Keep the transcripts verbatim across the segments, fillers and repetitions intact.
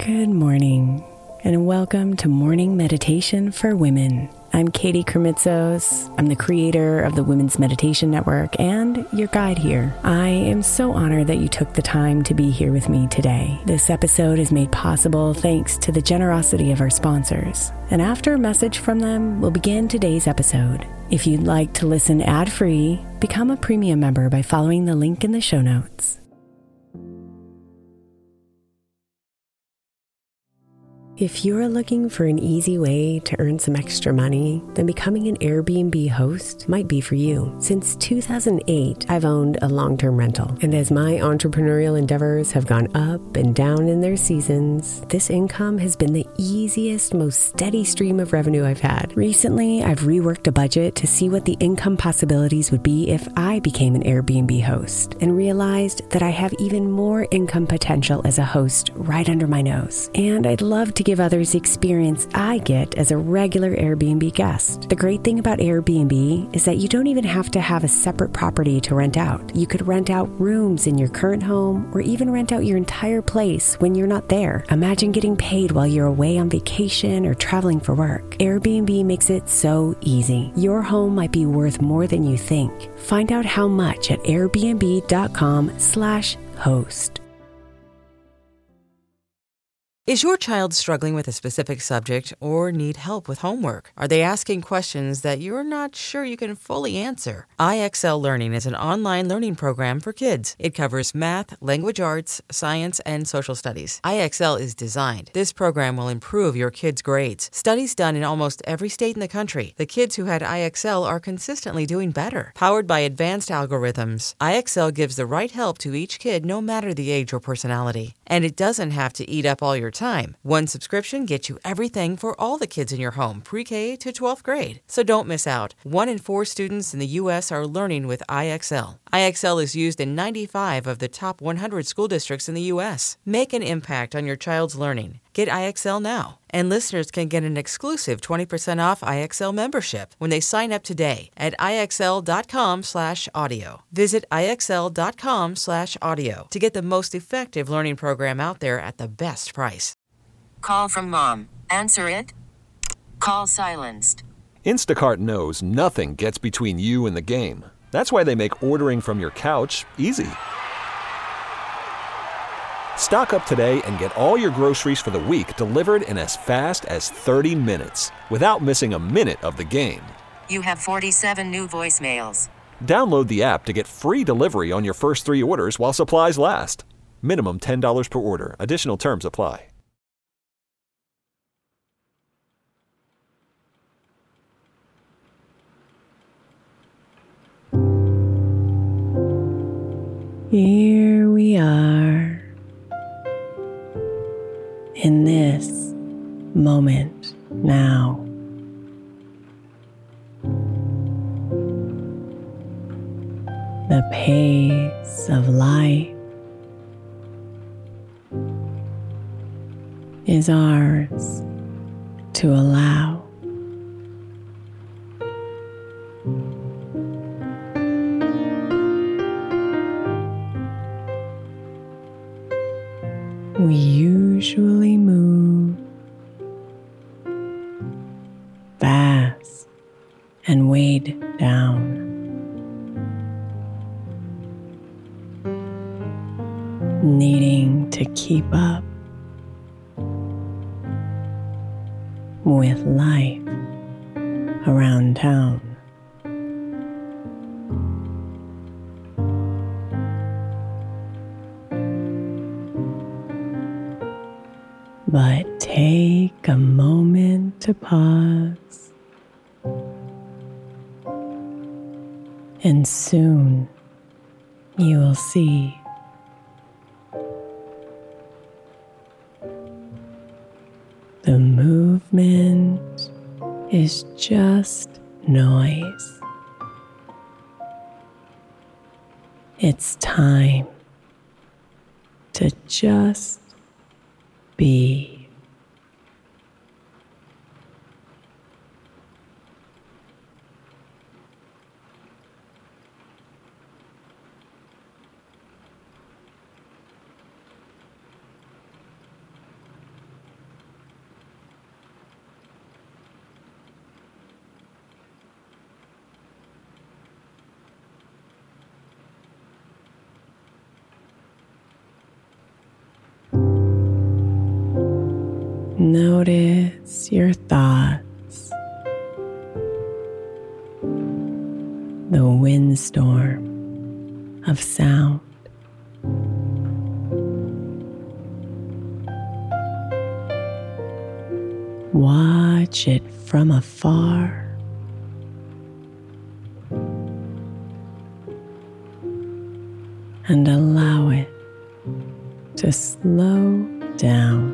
Good morning, and welcome to Morning Meditation for Women. I'm Katie Kremitzos. I'm the creator of the Women's Meditation Network and your guide here. I am so honored that you took the time to be here with me today. This episode is made possible thanks to the generosity of our sponsors. And after a message from them, we'll begin today's episode. If you'd like to listen ad-free, become a premium member by following the link in the show notes. If you're looking for an easy way to earn some extra money, then becoming an Airbnb host might be for you. Since two thousand eight, I've owned a long-term rental. And as my entrepreneurial endeavors have gone up and down in their seasons, this income has been the easiest, most steady stream of revenue I've had. Recently, I've reworked a budget to see what the income possibilities would be if I became an Airbnb host, and realized that I have even more income potential as a host right under my nose. And I'd love to give others the experience I get as a regular Airbnb guest. The great thing about Airbnb is that you don't even have to have a separate property to rent out. You could rent out rooms in your current home or even rent out your entire place when you're not there. Imagine getting paid while you're away on vacation or traveling for work. Airbnb makes it so easy. Your home might be worth more than you think. Find out how much at airbnb.com slash host. Is your child struggling with a specific subject or need help with homework? Are they asking questions that you're not sure you can fully answer? I X L Learning is an online learning program for kids. It covers math, language arts, science, and social studies. I X L is designed. This program will improve your kids' grades. Studies done in almost every state in the country. The kids who had I X L are consistently doing better. Powered by advanced algorithms, I X L gives the right help to each kid no matter the age or personality. And it doesn't have to eat up all your time. One subscription gets you everything for all the kids in your home, pre-K to twelfth grade. So don't miss out. One in four students in the U S are learning with I X L. I X L is used in ninety-five of the top one hundred school districts in the U S. Make an impact on your child's learning. Get I X L now. And listeners can get an exclusive twenty percent off I X L membership when they sign up today at IXL.com slash audio. Visit IXL.com slash audio to get the most effective learning program out there at the best price. Call from mom. Answer it. Call silenced. Instacart knows nothing gets between you and the game. That's why they make ordering from your couch easy. Stock up today and get all your groceries for the week delivered in as fast as thirty minutes without missing a minute of the game. You have forty-seven new voicemails. Download the app to get free delivery on your first three orders while supplies last. Minimum ten dollars per order. Additional terms apply. Here we are, in this moment now. The pace of life is ours to allow. We usually move fast and weighed down. Needing to keep up with life around town. But take a moment to pause, and soon you will see the movement is just noise. It's time to just be. Notice your thoughts, the windstorm of sound. Watch it from afar. And allow it to slow down.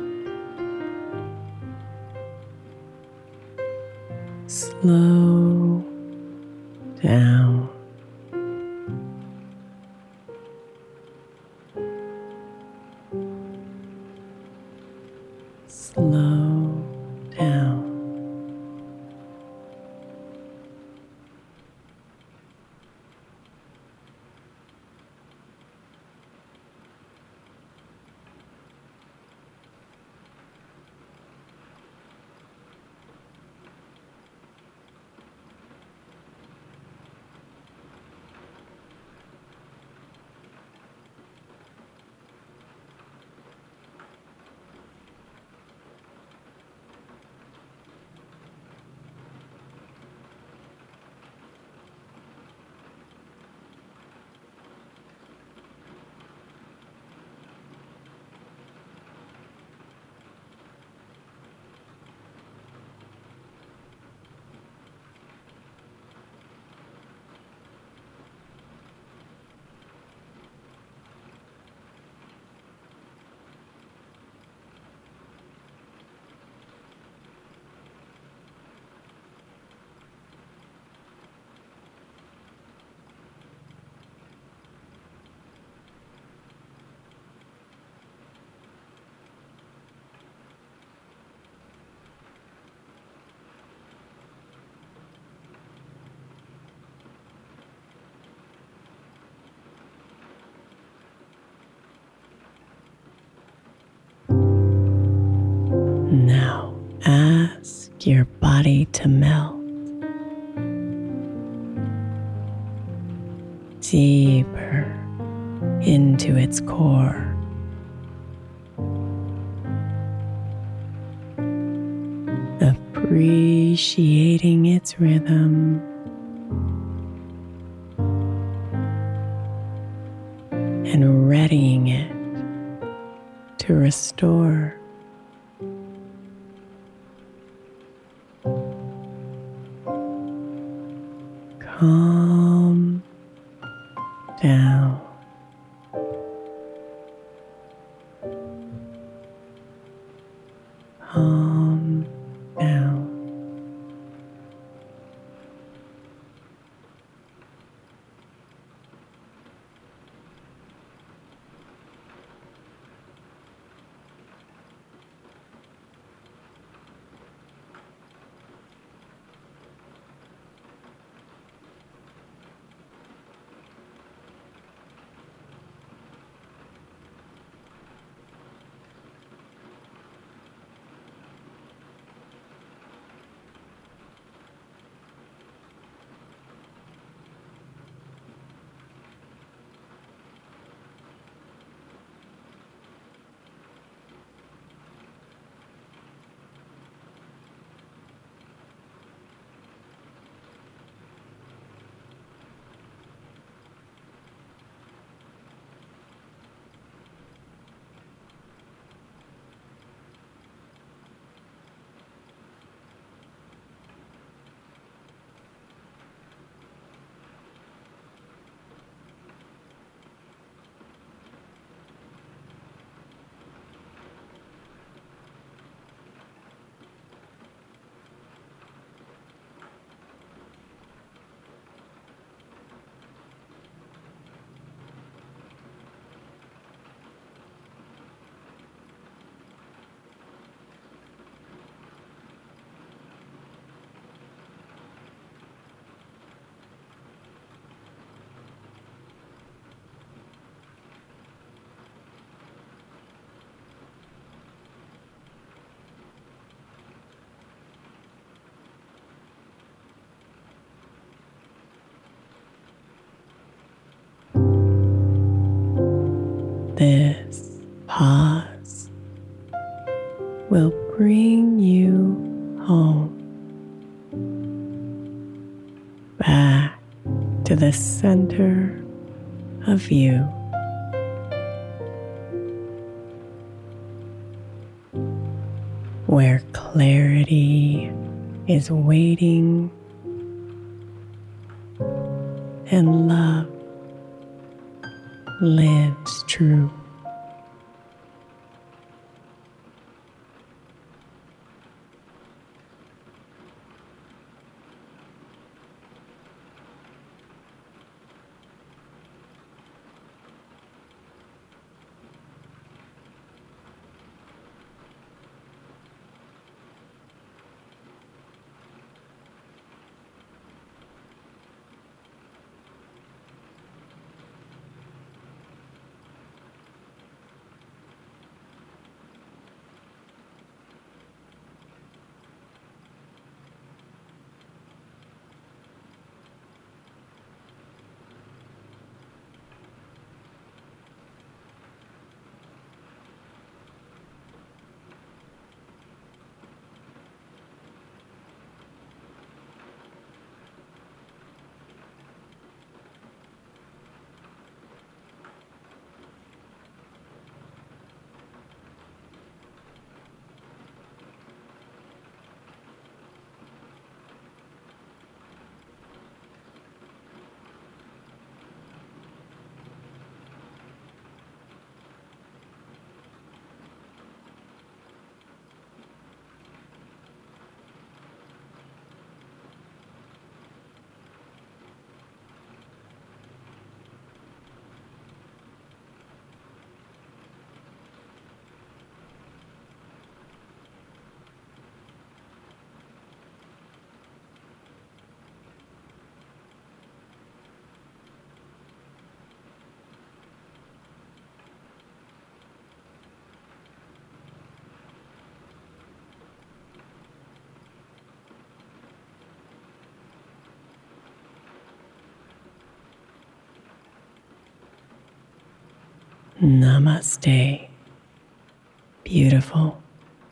Slow down. Slow down. Now ask your body to melt deeper into its core. Appreciating its rhythm. And readying it to restore. Calm down. Calm down. This pause will bring you home, back to the center of you, where clarity is waiting and love lives true. Namaste, beautiful.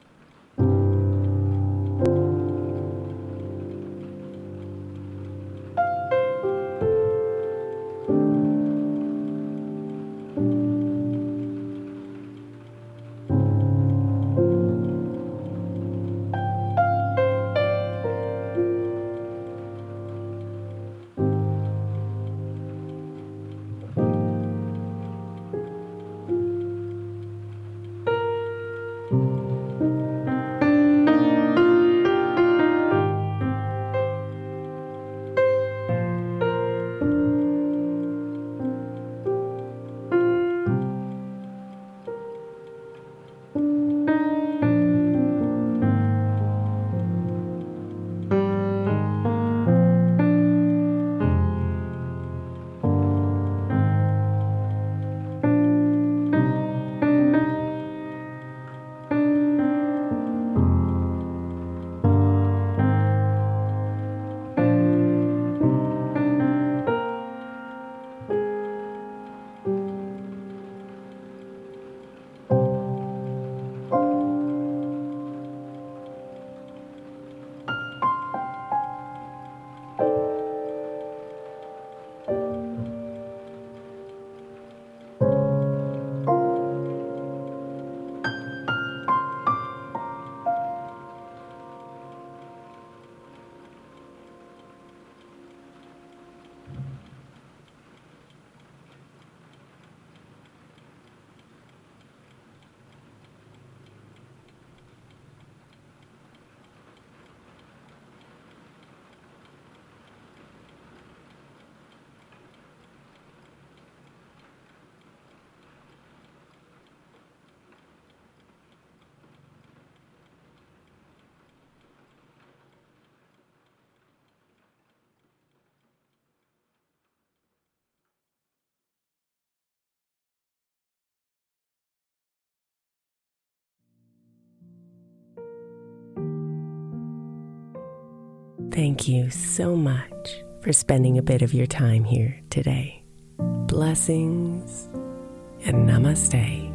Thank you so much for spending a bit of your time here today. Blessings and namaste.